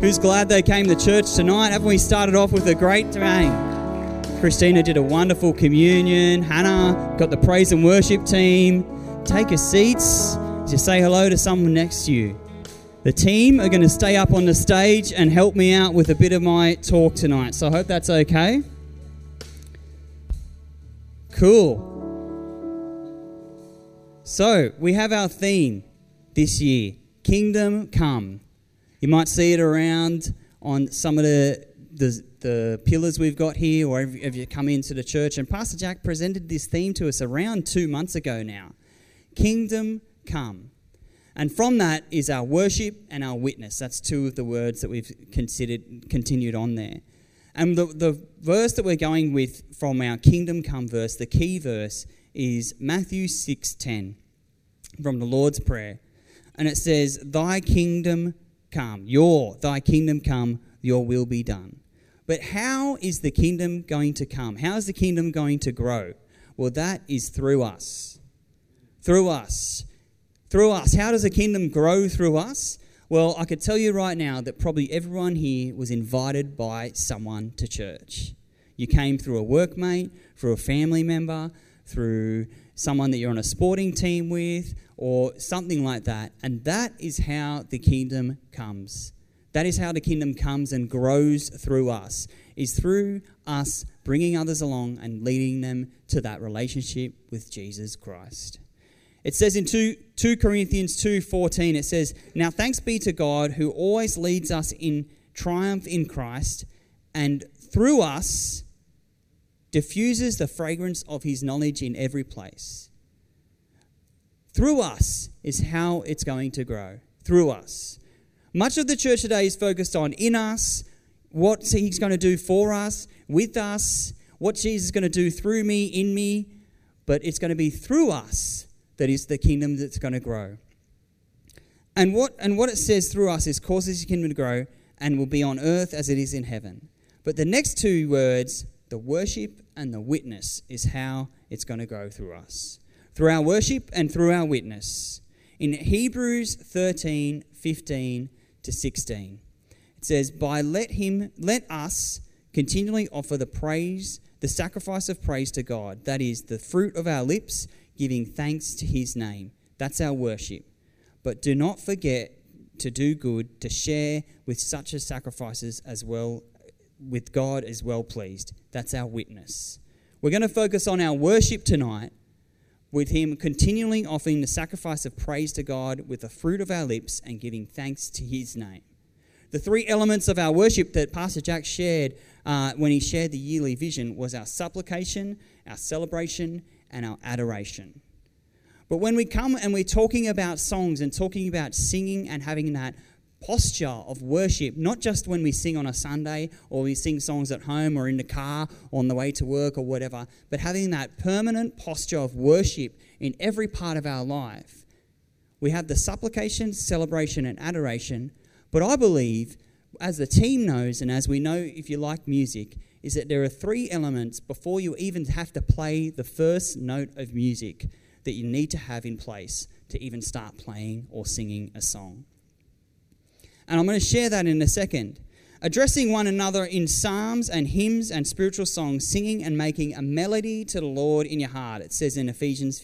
Who's glad they came to church tonight? Haven't we started off with a great bang? Christina did a wonderful communion. Hannah got the praise and worship team. Take your seats. Just say hello to someone next to you. The team are going to stay up on the stage and help me out with a bit of my talk tonight. So I hope that's okay. Cool. So we have our theme this year, Kingdom Come. You might see it around on some of the pillars we've got here, or if you come into the church. And Pastor Jack presented this theme to us around 2 months ago now. Kingdom Come. And from that is our worship and our witness. That's two of the words that we've continued on there. And the verse that we're going with from our Kingdom Come verse, the key verse, is Matthew 6:10 from the Lord's Prayer. And it says, Thy kingdom come, thy kingdom come, your will be done. But how is the kingdom going to come? How is the kingdom going to grow? Well, that is through us. Through us. Through us. How does the kingdom grow through us? Well, I could tell you right now that probably everyone here was invited by someone to church. You came through a workmate, through a family member, through someone that you're on a sporting team with, or something like that. And that is how the kingdom comes. That is how the kingdom comes and grows through us, is through us bringing others along and leading them to that relationship with Jesus Christ. It says in 2 Corinthians 2:14, it says, Now thanks be to God who always leads us in triumph in Christ, and through us diffuses the fragrance of his knowledge in every place. Through us is how it's going to grow. Through us. Much of the church today is focused on in us, what he's going to do for us, with us, what Jesus is going to do through me, in me. But it's going to be through us that is the kingdom that's going to grow. And what it says through us is causes his kingdom to grow and will be on earth as it is in heaven. But the next two words, the worship and the witness, is how it's going to grow through us. Through our worship and through our witness. In Hebrews 13:15 to 16, it says, let us continually offer the sacrifice of praise to God. That is the fruit of our lips, giving thanks to his name. That's our worship. But do not forget to do good, to share with such as sacrifices as well, with God as well pleased. That's our witness. We're going to focus on our worship tonight, with him continually offering the sacrifice of praise to God with the fruit of our lips and giving thanks to his name. The three elements of our worship that Pastor Jack shared when he shared the yearly vision was our supplication, our celebration, and our adoration. But when we come and we're talking about songs and talking about singing and having that posture of worship, not just when we sing on a Sunday or we sing songs at home or in the car or on the way to work or whatever, but having that permanent posture of worship in every part of our life. We have the supplication, celebration, and adoration. But I believe, as the team knows, and as we know if you like music, is that there are three elements before you even have to play the first note of music that you need to have in place to even start playing or singing a song. And I'm going to share that in a second. Addressing one another in psalms and hymns and spiritual songs, singing and making a melody to the Lord in your heart. It says in Ephesians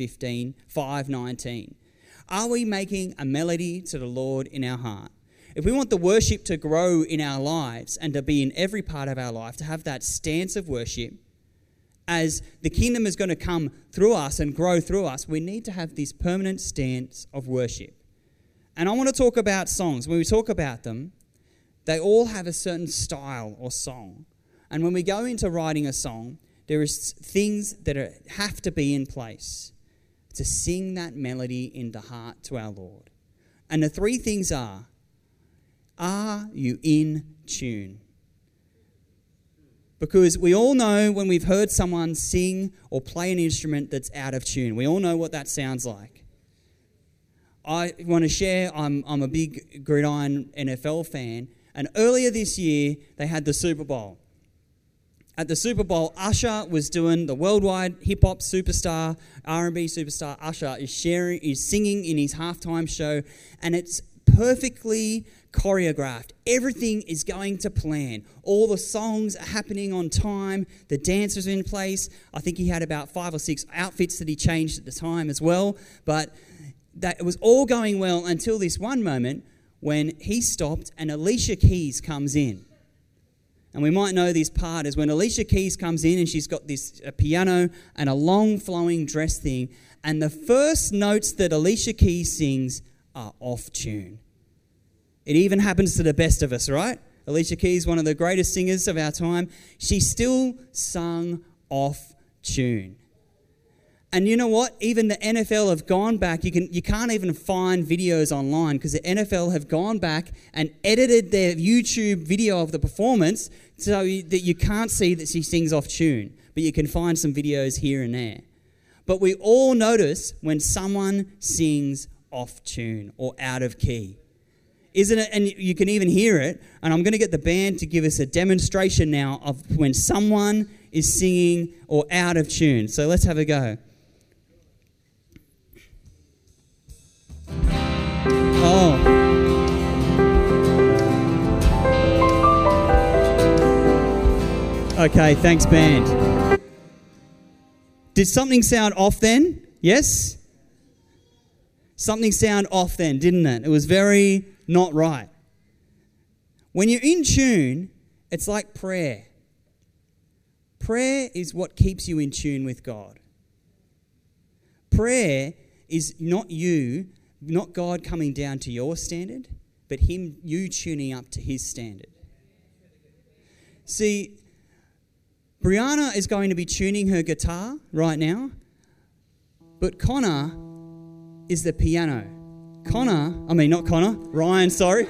5:19. Are we making a melody to the Lord in our heart? If we want the worship to grow in our lives and to be in every part of our life, to have that stance of worship, as the kingdom is going to come through us and grow through us, we need to have this permanent stance of worship. And I want to talk about songs. When we talk about them, they all have a certain style or song. And when we go into writing a song, there is things that have to be in place to sing that melody in the heart to our Lord. And the three things are you in tune? Because we all know when we've heard someone sing or play an instrument that's out of tune. We all know what that sounds like. I want to share, I'm a big Gridiron NFL fan, and earlier this year they had the Super Bowl. At the Super Bowl, Usher was doing the worldwide hip-hop superstar, R&B superstar Usher is singing in his halftime show, and it's perfectly choreographed. Everything is going to plan. All the songs are happening on time. The dancers are in place. I think he had about 5 or 6 outfits that he changed at the time as well. But that it was all going well until this one moment when he stopped and Alicia Keys comes in. And we might know this part is when Alicia Keys comes in and she's got this piano and a long flowing dress thing. And the first notes that Alicia Keys sings are off tune. It even happens to the best of us, right? Alicia Keys, one of the greatest singers of our time. She still sung off tune. And you know what? Even the NFL have gone back. You can't even find videos online because the NFL have gone back and edited their YouTube video of the performance so that you can't see that she sings off tune. But you can find some videos here and there. But we all notice when someone sings off tune or out of key. Isn't it? And you can even hear it. And I'm going to get the band to give us a demonstration now of when someone is singing or out of tune. So let's have a go. Oh. Okay, thanks, band. Did something sound off then? Yes? Something sound off then, didn't it? It was very not right. When you're in tune, it's like prayer. Prayer is what keeps you in tune with God. Prayer is not God coming down to your standard, but you tuning up to his standard. See, Brianna is going to be tuning her guitar right now, but Connor is the piano. Ryan, sorry.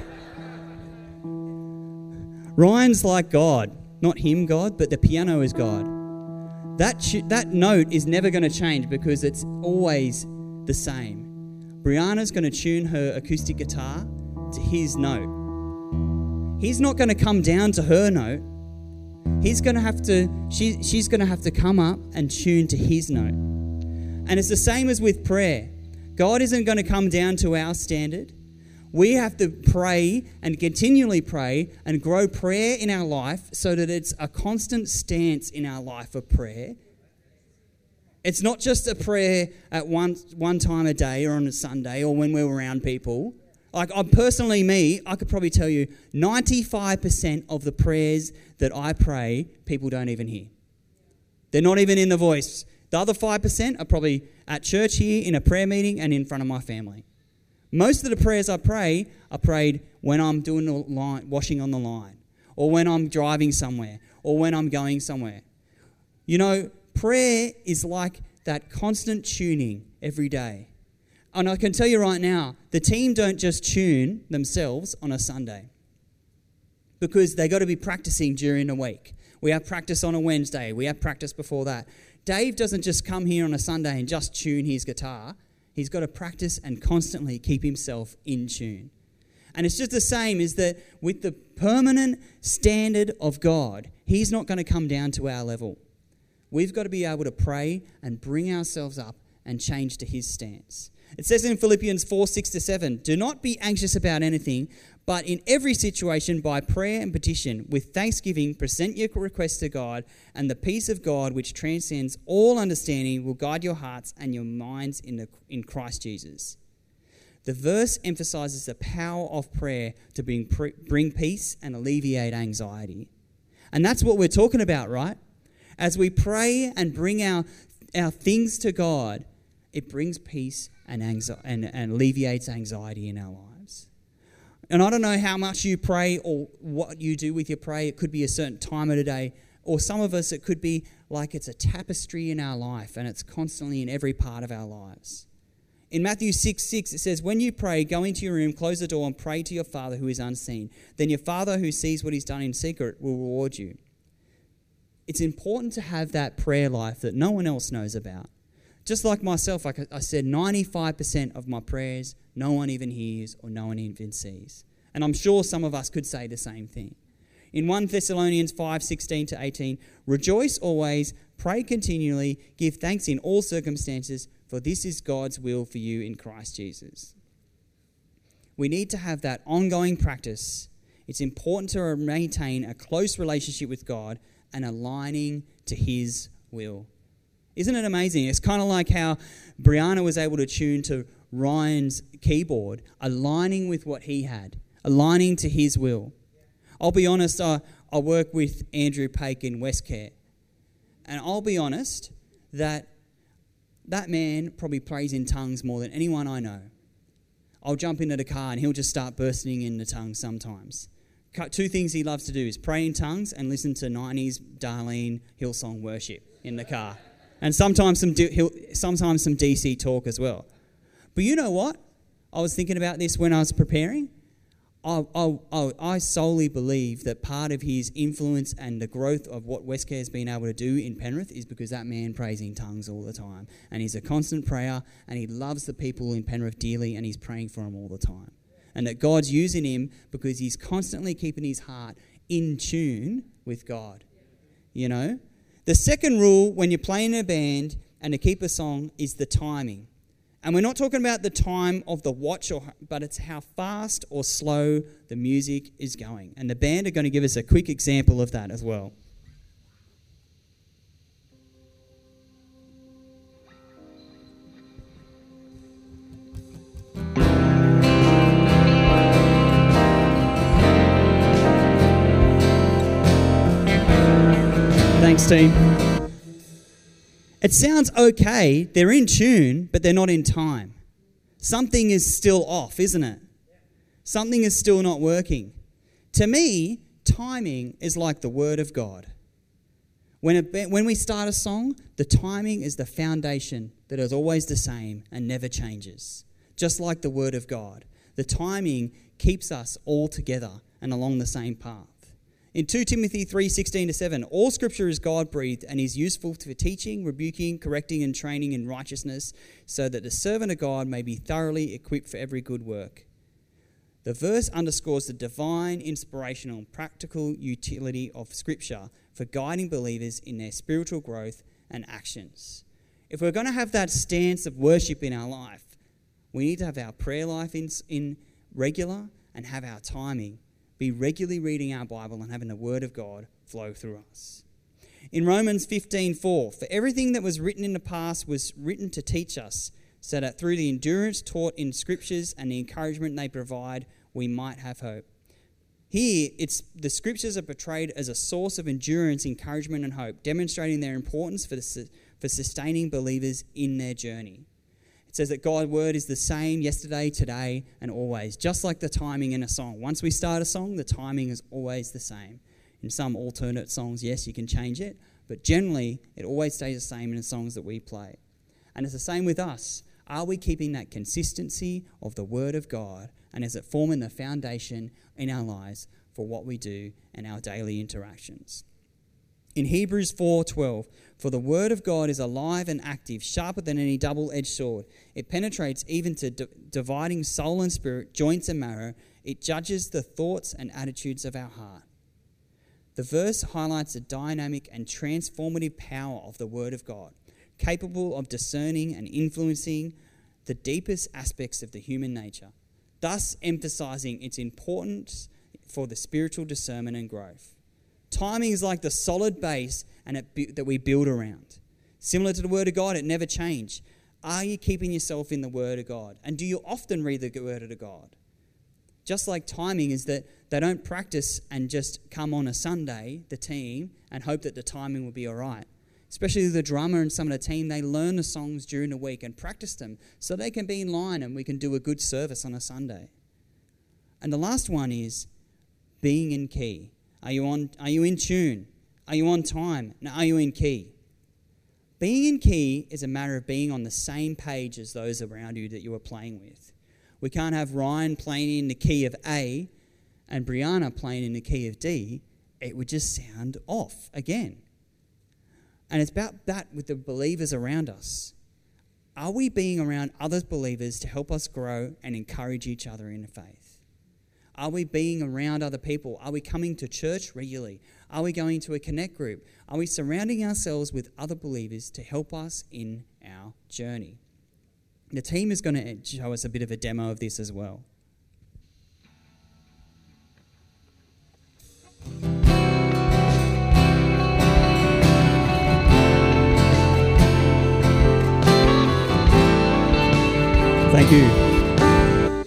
Ryan's like God. Not him, God, but the piano is God. That note is never going to change because it's always the same. Brianna's going to tune her acoustic guitar to his note. He's not going to come down to her note. She's going to have to come up and tune to his note. And it's the same as with prayer. God isn't going to come down to our standard. We have to pray and continually pray and grow prayer in our life so that it's a constant stance in our life of prayer. It's not just a prayer at one time a day or on a Sunday or when we're around people. Like I could probably tell you 95% of the prayers that I pray, people don't even hear. They're not even in the voice. The other 5% are probably at church here, in a prayer meeting, and in front of my family. Most of the prayers I pray are prayed when I'm doing the line, washing on the line, or when I'm driving somewhere, or when I'm going somewhere. You know, prayer is like that constant tuning every day. And I can tell you right now, the team don't just tune themselves on a Sunday because they got to be practicing during the week. We have practice on a Wednesday. We have practice before that. Dave doesn't just come here on a Sunday and just tune his guitar. He's got to practice and constantly keep himself in tune. And it's just the same is that with the permanent standard of God, he's not going to come down to our level. We've got to be able to pray and bring ourselves up and change to his stance. It says in Philippians 4:6-7, do not be anxious about anything, but in every situation by prayer and petition, with thanksgiving, present your requests to God, and the peace of God, which transcends all understanding, will guide your hearts and your minds in Christ Jesus. The verse emphasizes the power of prayer to bring peace and alleviate anxiety. And that's what we're talking about, right? As we pray and bring our things to God, it brings peace and alleviates anxiety in our lives. And I don't know how much you pray or what you do with your prayer. It could be a certain time of the day. Or some of us, it could be like it's a tapestry in our life and it's constantly in every part of our lives. In Matthew 6:6, it says, when you pray, go into your room, close the door and pray to your Father who is unseen. Then your Father who sees what he's done in secret will reward you. It's important to have that prayer life that no one else knows about. Just like myself, like I said, 95% of my prayers, no one even hears or no one even sees. And I'm sure some of us could say the same thing. In 1 Thessalonians 5:16-18, rejoice always, pray continually, give thanks in all circumstances, for this is God's will for you in Christ Jesus. we need to have that ongoing practice. It's important to maintain a close relationship with God and aligning to His will. Isn't it amazing? It's kind of like how Brianna was able to tune to Ryan's keyboard, aligning with what he had, aligning to his will. I'll be honest, I work with Andrew Pake in Westcare, and I'll be honest that man probably prays in tongues more than anyone I know. I'll jump into the car and he'll just start bursting into tongues sometimes. Two things he loves to do is pray in tongues and listen to 90s Darlene Hillsong worship in the car. And sometimes some DC talk as well. But you know what? I was thinking about this when I was preparing. I solely believe that part of his influence and the growth of what Westcare has been able to do in Penrith is because that man prays in tongues all the time. And he's a constant prayer, and he loves the people in Penrith dearly, and he's praying for them all the time. And that God's using him because he's constantly keeping his heart in tune with God. You know? The second rule when you're playing in a band and to keep a song is the timing. And we're not talking about the time of the watch, but it's how fast or slow the music is going. And the band are going to give us a quick example of that as well. Thanks, team. It sounds okay, they're in tune, but they're not in time. Something is still off, isn't it? Something is still not working. To me, timing is like the Word of God. When we start a song, the timing is the foundation that is always the same and never changes. Just like the Word of God. The timing keeps us all together and along the same path. In 2 Timothy 3:16-7, all Scripture is God-breathed and is useful for teaching, rebuking, correcting, and training in righteousness, so that the servant of God may be thoroughly equipped for every good work. The verse underscores the divine, inspirational, and practical utility of Scripture for guiding believers in their spiritual growth and actions. If we're going to have that stance of worship in our life, we need to have our prayer life in regular and have our timing. Be regularly reading our Bible and having the Word of God flow through us. In Romans 15:4, for everything that was written in the past was written to teach us, so that through the endurance taught in Scriptures and the encouragement they provide, we might have hope. Here, the Scriptures are portrayed as a source of endurance, encouragement, and hope, demonstrating their importance for sustaining believers in their journey. It says that God's word is the same yesterday, today, and always, just like the timing in a song. Once we start a song, the timing is always the same. In some alternate songs, yes, you can change it, but generally, it always stays the same in the songs that we play. And it's the same with us. Are we keeping that consistency of the Word of God, and is it forming the foundation in our lives for what we do and our daily interactions? In Hebrews 4:12, for the word of God is alive and active, sharper than any double-edged sword. It penetrates even to dividing soul and spirit, joints and marrow. It judges the thoughts and attitudes of our heart. The verse highlights the dynamic and transformative power of the Word of God, capable of discerning and influencing the deepest aspects of the human nature, thus emphasizing its importance for the spiritual discernment and growth. Timing is like the solid base that we build around. Similar to the Word of God, it never changes. Are you keeping yourself in the Word of God? And do you often read the Word of God? Just like timing is that they don't practice and just come on a Sunday, the team, and hope that the timing will be all right. Especially the drummer and some of the team, they learn the songs during the week and practice them so they can be in line and we can do a good service on a Sunday. And the last one is being in key. Are you in tune? Are you on time? And are you in key? Being in key is a matter of being on the same page as those around you that you are playing with. We can't have Ryan playing in the key of A and Brianna playing in the key of D. It would just sound off again. And it's about that with the believers around us. Are we being around other believers to help us grow and encourage each other in faith? Are we being around other people? Are we coming to church regularly? Are we going to a connect group? Are we surrounding ourselves with other believers to help us in our journey? The team is going to show us a bit of a demo of this as well. you.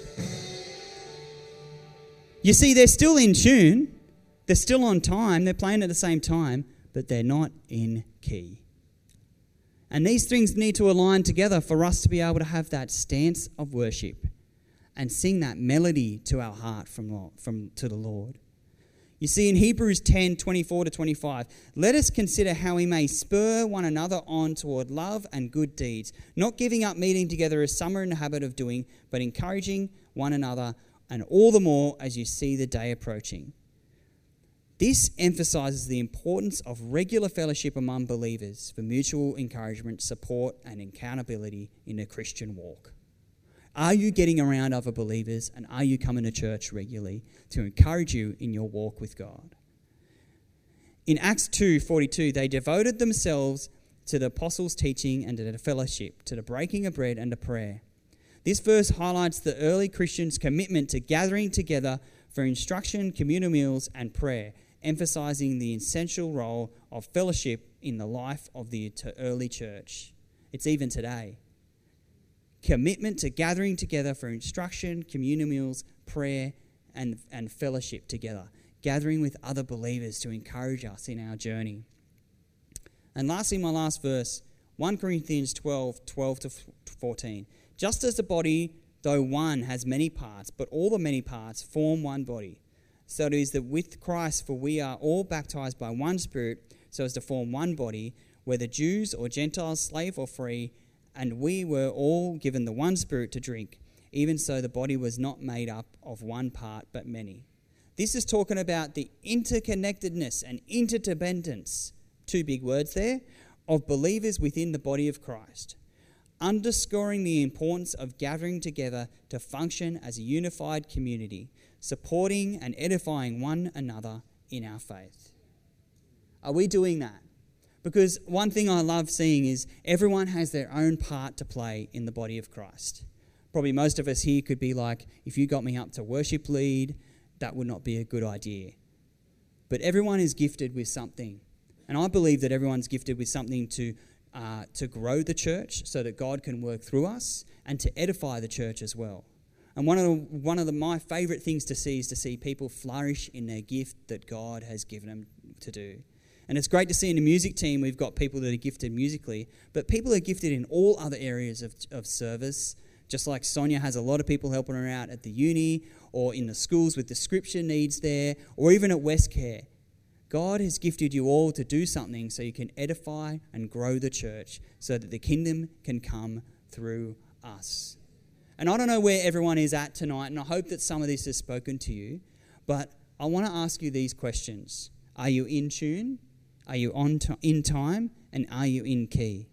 You see, they're still in tune. They're still on time. They're playing at the same time, but they're not in key. And these things need to align together for us to be able to have that stance of worship and sing that melody to our heart to the Lord. You see, in Hebrews 10, 24 to 25, let us consider how we may spur one another on toward love and good deeds, not giving up meeting together as some are in the habit of doing, but encouraging one another, and all the more as you see the day approaching. This emphasizes the importance of regular fellowship among believers for mutual encouragement, support, and accountability in a Christian walk. Are you getting around other believers, and are you coming to church regularly to encourage you in your walk with God? In Acts 2:42, they devoted themselves to the apostles' teaching and to the fellowship, to the breaking of bread and to prayer. This verse highlights the early Christians' commitment to gathering together for instruction, communal meals, and prayer, emphasizing the essential role of fellowship in the life of the early church. It's even today. Commitment to gathering together for instruction, communal meals, prayer, and fellowship together. Gathering with other believers to encourage us in our journey. And lastly, my last verse, 1 Corinthians 12 to 14. Just as the body, though one, has many parts, but all the many parts form one body. So it is that with Christ, for we are all baptized by one Spirit, so as to form one body, whether Jews or Gentiles, slave or free, and we were all given the one Spirit to drink. Even so, the body was not made up of one part, but many. This is talking about the interconnectedness and interdependence, two big words there, of believers within the body of Christ, underscoring the importance of gathering together to function as a unified community, supporting and edifying one another in our faith. Are we doing that? Because one thing I love seeing is everyone has their own part to play in the body of Christ. Probably most of us here could be like, if you got me up to worship lead, that would not be a good idea. But everyone is gifted with something. And I believe that everyone's gifted with something to grow the church so that God can work through us and to edify the church as well. And one of my favourite things to see is to see people flourish in their gift that God has given them to do. And it's great to see in the music team we've got people that are gifted musically, but people are gifted in all other areas of service, just like Sonia has a lot of people helping her out at the uni or in the schools with the scripture needs there, or even at Westcare. God has gifted you all to do something so you can edify and grow the church so that the kingdom can come through us. And I don't know where everyone is at tonight, and I hope that some of this has spoken to you, but I want to ask you these questions. Are you in tune? Are you in time? And are you in key?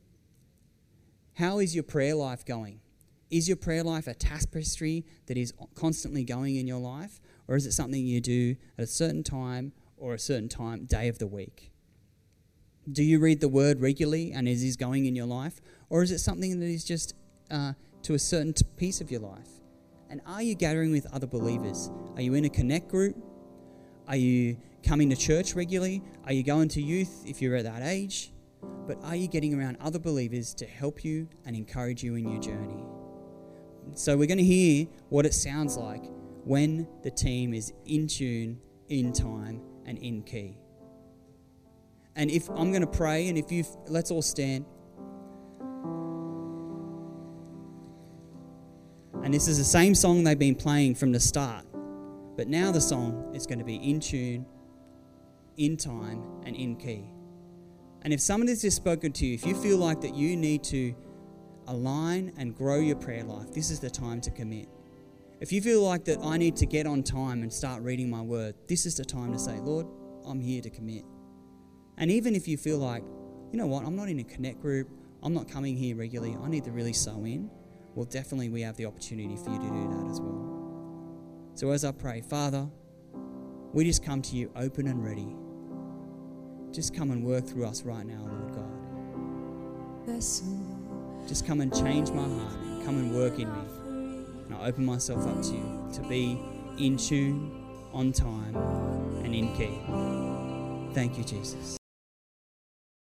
How is your prayer life going? Is your prayer life a tapestry that is constantly going in your life? Or is it something you do at a certain time or a certain time, day of the week? Do you read the word regularly and is this going in your life? Or is it something that is just to a certain piece of your life? And are you gathering with other believers? Are you in a connect group? Are you coming to church regularly? Are you going to youth if you're at that age? But are you getting around other believers to help you and encourage you in your journey? So we're going to hear what it sounds like when the team is in tune, in time, and in key. And if I'm going to pray, and let's all stand. And this is the same song they've been playing from the start. But now the song is going to be in tune, in time, and in key. And if somebody has just spoken to you, if you feel like that you need to align and grow your prayer life, this is the time to commit. If you feel like that I need to get on time and start reading my word, this is the time to say, Lord, I'm here to commit. And even if you feel like, you know what, I'm not in a connect group, I'm not coming here regularly, I need to really sow in, well, definitely we have the opportunity for you to do that as well. So as I pray, Father, we just come to you open and ready. Just come and work through us right now, Lord God. Just come and change my heart. Come and work in me. And I open myself up to you to be in tune, on time, and in key. Thank you, Jesus.